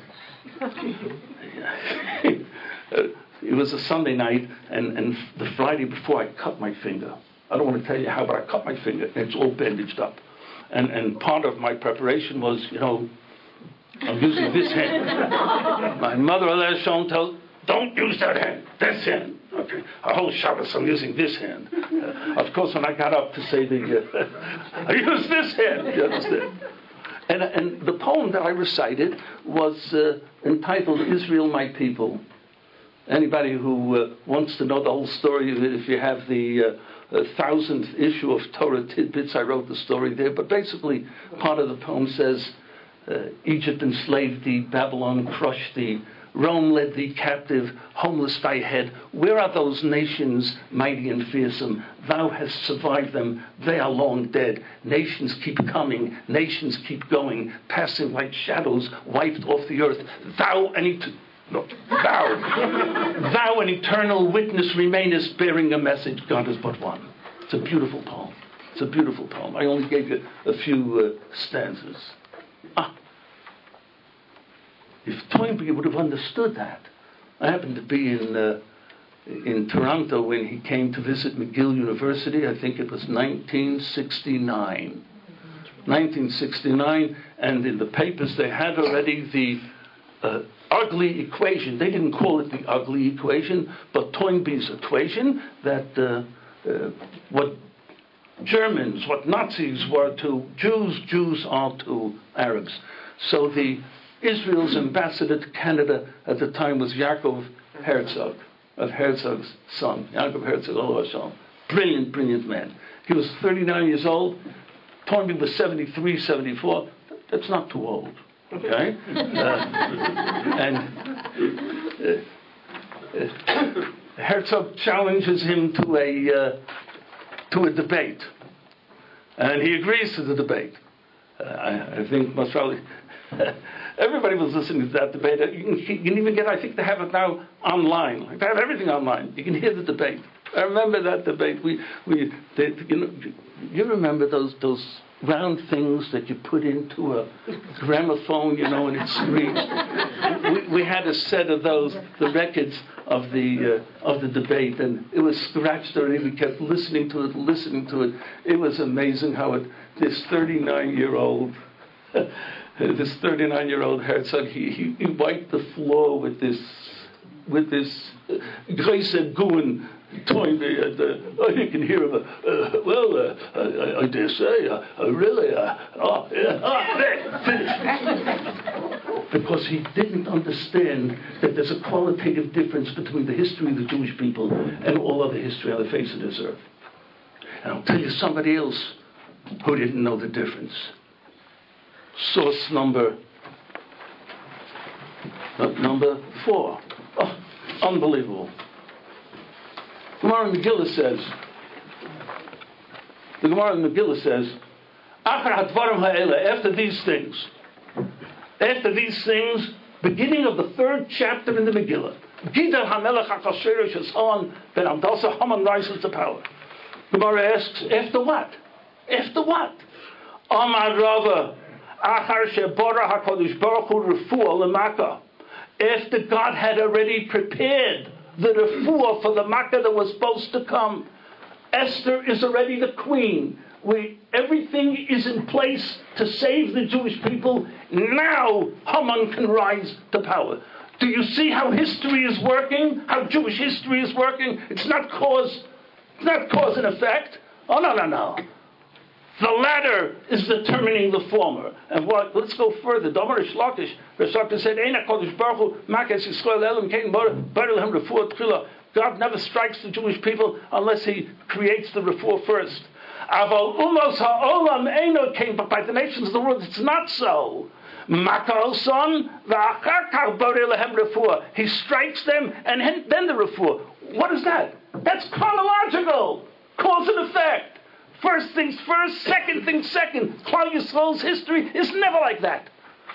Speaker 2: it was a Sunday night, and, and the Friday before I cut my finger. I don't want to tell you how, but I cut my finger, and it's all bandaged up. And, and part of my preparation was, you know, I'm using this hand. My mother, Aleshon, tells, don't use that hand, this hand. Okay, a whole Shabbos I'm using this hand. Uh, of course, when I got up to say the, uh, I use this hand, you understand? And, and the poem that I recited was uh, entitled Israel, My People. Anybody who uh, wants to know the whole story, if you have the uh, uh, thousandth issue of Torah Tidbits, I wrote the story there. But basically, part of the poem says, uh, Egypt enslaved thee, Babylon crushed thee, Rome led thee captive, homeless thy head. Where are those nations mighty and fearsome? Thou hast survived them, they are long dead. Nations keep coming, nations keep going, passing like shadows, wiped off the earth. Thou and et- no, thou, thou an eternal witness remainest, bearing a message. God is but one. It's a beautiful poem. It's a beautiful poem. I only gave you a few uh, stanzas. Ah. If Toynbee would have understood that. I happened to be in uh, in Toronto when he came to visit McGill University. I think it was nineteen sixty-nine. nineteen sixty-nine, and in the papers they had already the uh, ugly equation. They didn't call it the ugly equation, but Toynbee's equation that uh, uh, what Germans, what Nazis were to Jews, Jews are to Arabs. So the Israel's ambassador to Canada at the time was Yaakov Herzog, of Herzog's son, Yaakov Herzog, Olav Shalom. Brilliant, brilliant man. He was thirty-nine years old. Toynbee was seventy-three, seventy-four. That's not too old, okay? Uh, and uh, uh, Herzog challenges him to a uh, to a debate, and he agrees to the debate. Uh, I, I think most probably. Everybody was listening to that debate. You can, you can even get, I think they have it now online. Like they have everything online. You can hear the debate. I remember that debate. We, we, they, you know, you remember those those round things that you put into a gramophone, you know, and it screams. we, we had a set of those, the records of the uh, of the debate, and it was scratched already. We kept listening to it, listening to it. It was amazing how it, this thirty-nine-year-old. This thirty-nine-year-old Herzog, he, he, he wiped the floor with this, with this Grace Guin Toynbee, and uh, oh, you can hear him. Uh, uh, well, uh, I, I dare say, uh, uh, really, uh, oh, yeah, oh, there, finished. Because he didn't understand that there's a qualitative difference between the history of the Jewish people and all other history on the face of this earth. And I'll tell you somebody else who didn't know the difference. Source number uh, number four. Oh, unbelievable. Gemara in Megillah says, the Gemara in Megillah says, after these things, after these things, beginning of the third chapter in the Megillah, Gidal HaMelech HaChashverosh on Ben Amdasa Haman rises to power. Gemara asks, after what? After what? Amar Rava. After God had already prepared the refuah for the Makkah that was supposed to come, Esther is already the queen. where everything is in place to save the Jewish people, now Haman can rise to power. Do you see how history is working? How Jewish history is working? It's not cause, it's not cause and effect. Oh, no, no, no. The latter is determining the former. And what? Let's go further. Damar Shlakish, Shlakish said, "Eina Kodesh Baruch Hu, Makas Yisrael Elam Kein Bar Lehem Refuah Tchila." God never strikes the Jewish people unless He creates the refuah first. Aval Umos Ha'olam Eino Kein, but by the nations of the world, it's not so. Makar Son V'Achar Kach Bar Lehem Refuah. He strikes them, and then the refuah. What is that? That's chronological, cause and effect. First things first, second things second. Klal Yisrael's history is never like that.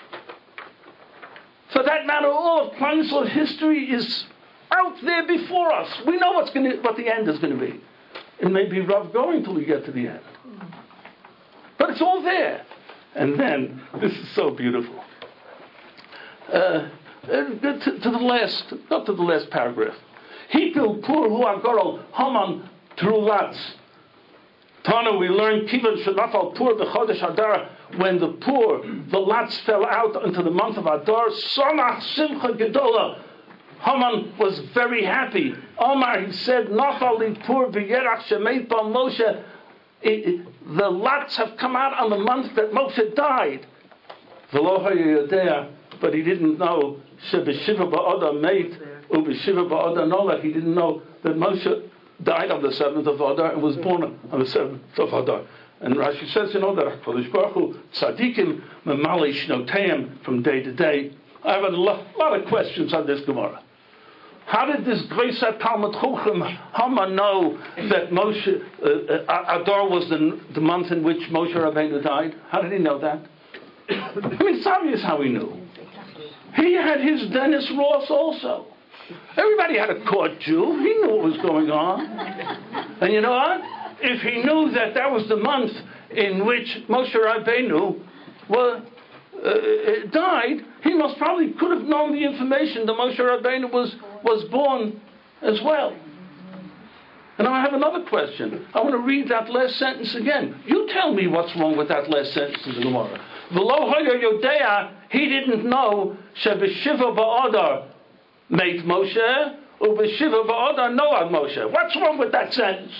Speaker 2: For that matter, all of Klal Yisrael's history is out there before us. We know what's going to, what the end is going to be. It may be rough going till we get to the end. But it's all there. And then, this is so beautiful. Uh, to, to the last, not to the last paragraph. Hipil pur hu agorol Haman trulatz. Tana, we learned Kivan Shanafal Pur the Chodesh Adar, when the poor, the lots fell out into the month of Adar, Samach Simcha Gedola. Haman was very happy. Omar, he said, Nafal li Pur v'yerach shemeit bal Moshe. The lots have come out on the month that Moshe died. V'lo hayodea, but he didn't know Shebeshiva ba'oda meit u'beshiva ba'oda nolach. He didn't know that Moshe died on the seventh of Adar and was born on the seventh of Adar. And Rashi says, you know, that HaKadosh Baruch Hu, tzadikim, memali shnoteim, from day to day. I have a lo- lot of questions on this Gemara. How did this Greisat Talmud Chochem Haman know that Moshe, uh, uh, Adar was the, the month in which Moshe Rabbeinu died? How did he know that? I mean, it's obvious how he knew. He had his Dennis Ross also. Everybody had a court Jew. He knew what was going on. And you know what? If he knew that that was the month in which Moshe Rabbeinu was, uh, died, he most probably could have known the information that Moshe Rabbeinu was, was born as well. And now I have another question. I want to read that last sentence again. You tell me what's wrong with that last sentence in the Gemara. V'lo hoya yodea, he didn't know shebeshiva ba'adar made Moshe, ubeshiva ba'adar noad Moshe. What's wrong with that sentence?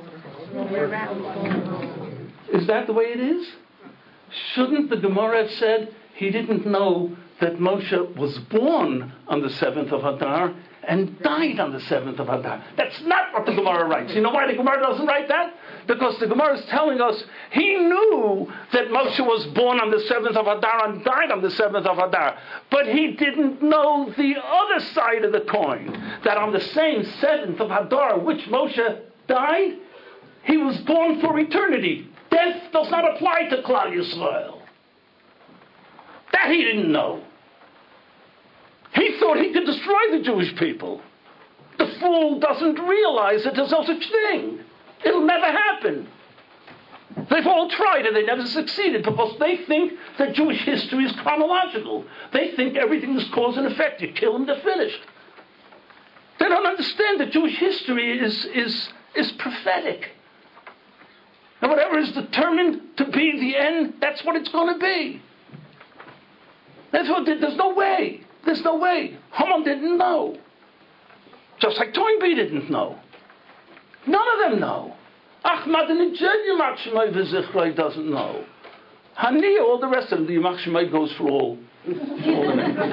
Speaker 2: Is that the way it is? Shouldn't the Gemara have said he didn't know that Moshe was born on the seventh of Adar and died on the seventh of Adar? That's not what the Gemara writes. You know why the Gemara doesn't write that? Because the Gemara is telling us he knew that Moshe was born on the seventh of Adar and died on the seventh of Adar. But he didn't know the other side of the coin, that on the same seventh of Adar, which Moshe died, he was born for eternity. Death does not apply to Klal Yisrael. That he didn't know. He thought he could destroy the Jewish people. The fool doesn't realize that there's no such thing. It'll never happen. They've all tried and they never succeeded because they think that Jewish history is chronological. They think everything is cause and effect. You kill them, they're finished. They don't understand that Jewish history is, is, is prophetic. And whatever is determined to be the end, that's what it's going to be. That's what, there's no way. There's no way. Haman didn't know. Just like Toynbee didn't know. None of them know. Ahmadinejad Yimach Shemai v'Zichrei doesn't know. Hani, all the rest of them, the Yimach Shemai goes for all. For all of them.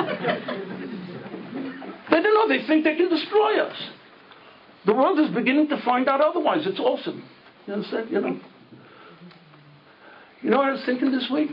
Speaker 2: They don't know. They think they can destroy us. The world is beginning to find out otherwise. It's awesome. You understand? You know. You know what I was thinking this week?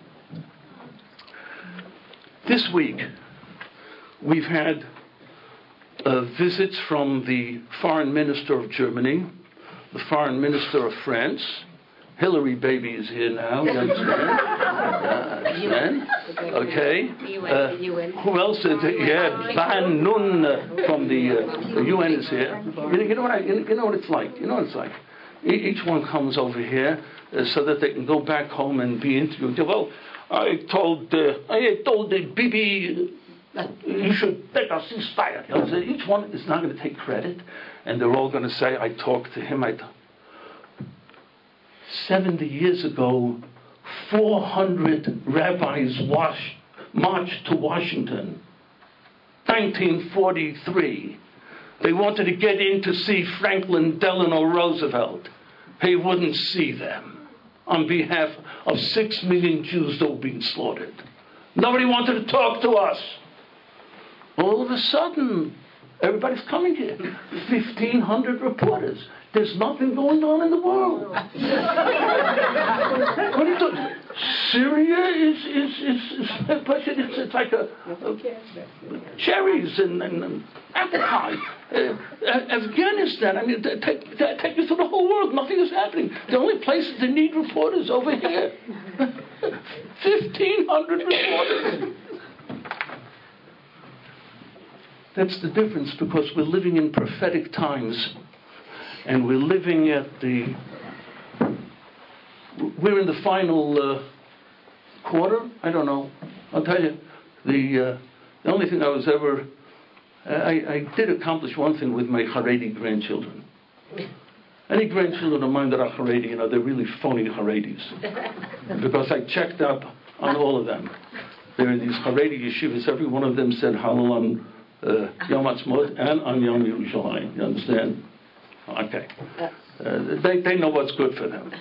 Speaker 2: This week, we've had uh, visits from the Foreign Minister of Germany, the Foreign Minister of France. Hillary baby is here now. You understand? Uh, understand? Okay. Uh, who else is it? Yeah, Ban Nun uh, from the, uh, the U N is here. You know, you know what I, you know what it's like. You know what it's like. Each one comes over here uh, so that they can go back home and be interviewed. Well, I told uh, I told the Bibi that you should take a ceasefire. You know, so each one is not going to take credit, and they're all going to say, "I talked to him." I t-. seventy years ago, four hundred rabbis wash, marched to Washington. nineteen forty-three. They wanted to get in to see Franklin Delano Roosevelt. He wouldn't see them on behalf of six million Jews that were being slaughtered. Nobody wanted to talk to us. All of a sudden, everybody's coming here. fifteen hundred reporters. There's nothing going on in the world. What are you doing? Syria is, is, is, is it's, it's like a, a cherries and, and, and apple pie. Uh, Afghanistan, I mean, take, take you through the whole world. Nothing is happening. The only places they need reporters over here. fifteen hundred reporters. That's the difference, because we're living in prophetic times. And we're living at the, we're in the final uh, quarter. I don't know. I'll tell you, the uh, the only thing I was ever, I, I did accomplish one thing with my Haredi grandchildren. Any grandchildren of mine that are Haredi, you know, they're really phony Haredis. Because I checked up on all of them. There are these Haredi yeshivas, every one of them said Hallel on uh, Yom Ha'atzmaut and on Yom Yerushalayim. You understand? Okay. Uh, they, they know what's good for them.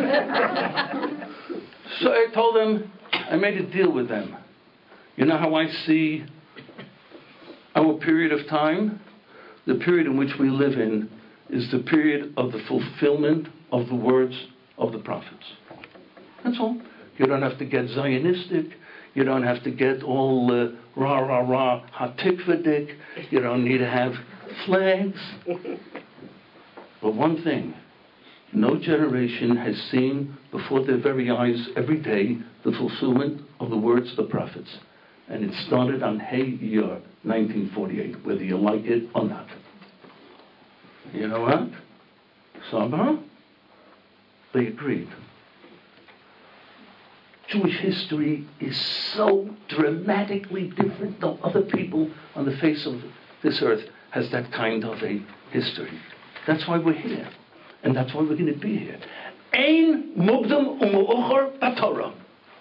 Speaker 2: So I told them, I made a deal with them. You know how I see our period of time? The period in which we live in is the period of the fulfillment of the words of the prophets. That's all. You don't have to get Zionistic. You don't have to get all uh, rah, rah, rah, hatikvadik. You don't need to have flags. But one thing, no generation has seen before their very eyes every day the fulfillment of the words of the prophets. And it started on Hey Year, nineteen forty-eight, whether you like it or not. You know what? Saba, they agreed. Jewish history is so dramatically different. No other people on the face of this earth has that kind of a history. That's why we're here. And that's why we're going to be here. Ein mugdam u'mu'ochor b'Torah.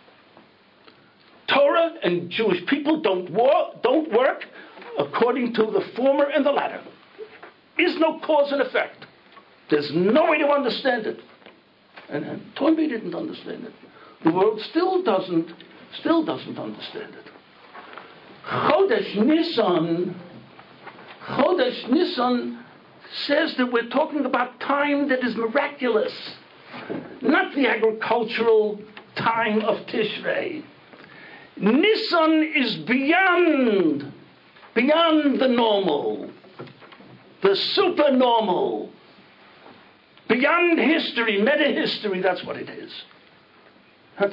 Speaker 2: Torah and Jewish people don't, war, don't work according to the former and the latter. Is no cause and effect. There's no way to understand it. And, and Toynbee didn't understand it. The world still doesn't, still doesn't understand it. Chodesh Nisan, Chodesh Nisan says that we're talking about time that is miraculous, not the agricultural time of Tishrei. Nisan is beyond, beyond the normal, the supernormal, beyond history, meta-history, that's what it is. That's,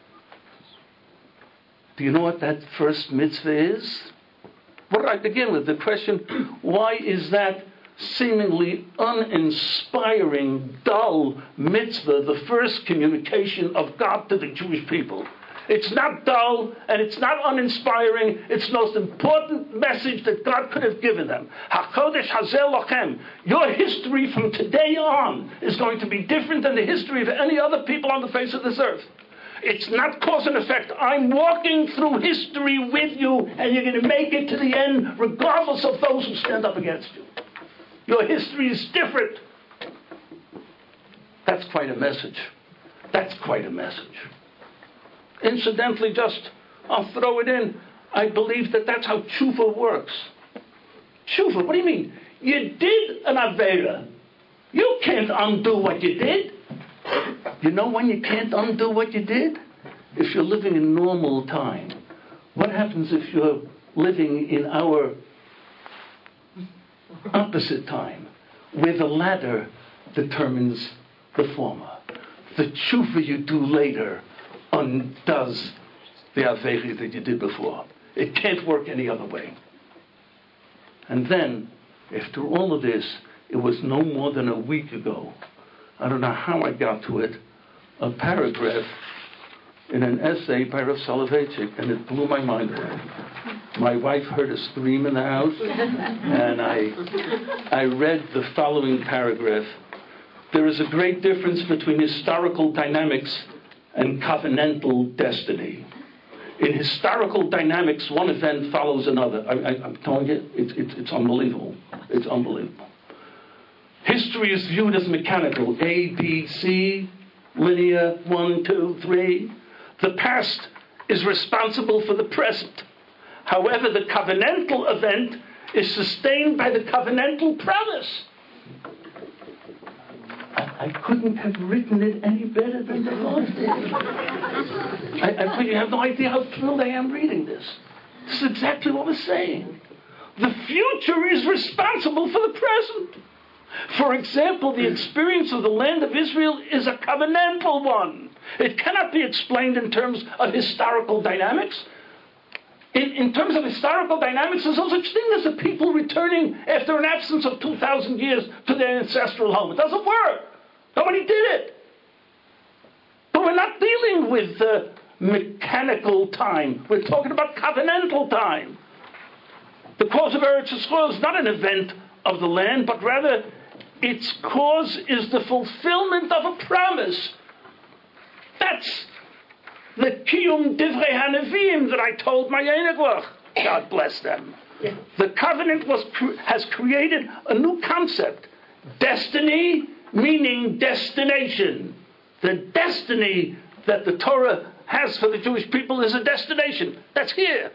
Speaker 2: do you know what that first mitzvah is? What did I begin with? The question, why is that seemingly uninspiring, dull mitzvah the first communication of God to the Jewish people? It's not dull and it's not uninspiring. It's the most important message that God could have given them. HaKodesh Hazel Lochem. Your history from today on is going to be different than the history of any other people on the face of this earth. It's not cause and effect. I'm walking through history with you, and you're going to make it to the end regardless of those who stand up against you. Your history is different. That's quite a message. That's quite a message. Incidentally, just, I'll throw it in, I believe that that's how tshuva works. Tshuva, what do you mean? You did an avera. You can't undo what you did. You know when you can't undo what you did? If you're living in normal time. What happens if you're living in our opposite time, where the latter determines the former? The tshuva you do later undoes the averi that you did before. It can't work any other way. And then, after all of this, it was no more than a week ago, I don't know how I got to it, a paragraph in an essay by Rav Soloveitchik, and it blew my mind away. My wife heard a scream in the house, and I, I read the following paragraph, there is a great difference between historical dynamics and covenantal destiny. In historical dynamics, one event follows another. I, I, I'm telling you, it's, it's, it's unbelievable. It's unbelievable. History is viewed as mechanical. A, B, C, linear, one, two, three. The past is responsible for the present. However, the covenantal event is sustained by the covenantal promise. I, I couldn't have written it any better than the Lord did. I, I, you have no idea how thrilled I am reading this. This is exactly what we're saying. The future is responsible for the present. For example, the experience of the land of Israel is a covenantal one. It cannot be explained in terms of historical dynamics. In, in terms of historical dynamics, there's no such thing as a people returning after an absence of two thousand years to their ancestral home. It doesn't work. Nobody did it. But we're not dealing with uh, mechanical time. We're talking about covenantal time. The cause of Eretz Yisrael is not an event of the land, but rather its cause is the fulfillment of a promise. That's the Kiyum Divrei HaNeviim that I told my Eineglach. God bless them. Yeah. The covenant was has created a new concept. Destiny meaning destination. The destiny that the Torah has for the Jewish people is a destination. That's here.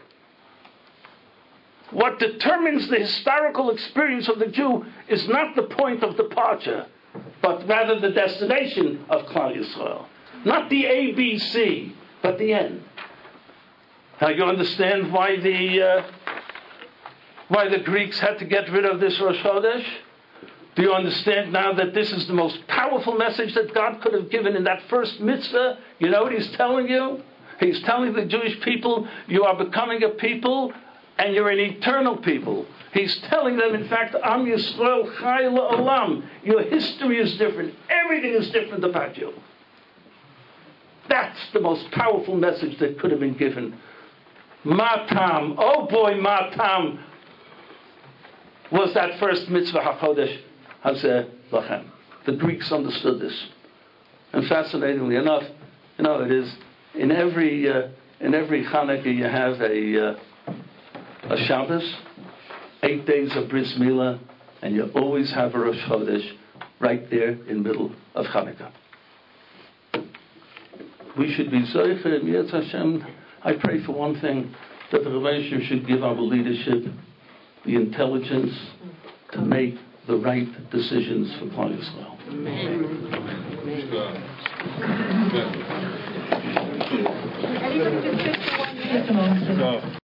Speaker 2: What determines the historical experience of the Jew is not the point of departure, but rather the destination of Klal Yisrael. Not the A B C, but the end. Now you understand why the uh, why the Greeks had to get rid of this Rosh Chodesh? Do you understand now that this is the most powerful message that God could have given in that first mitzvah? You know what He's telling you? He's telling the Jewish people, you are becoming a people and you're an eternal people. He's telling them, in fact, Am Yisrael Chai La'olam. Your history is different. Everything is different about you. That's the most powerful message that could have been given. Matam, oh boy, Matam, was that first mitzvah HaChodesh Hazeh Lachem. The Greeks understood this. And fascinatingly enough, you know, it is, in every, uh, in every Hanukkah you have a... Uh, a Shabbos, eight days of Bris Milah, and you always have a Rosh Chodesh right there in the middle of Hanukkah. We should be Zoicher, Yetz Hashem. I pray for one thing, that the Rebbe should give our leadership the intelligence to make the right decisions for Klal Yisrael. Amen. Amen. Amen.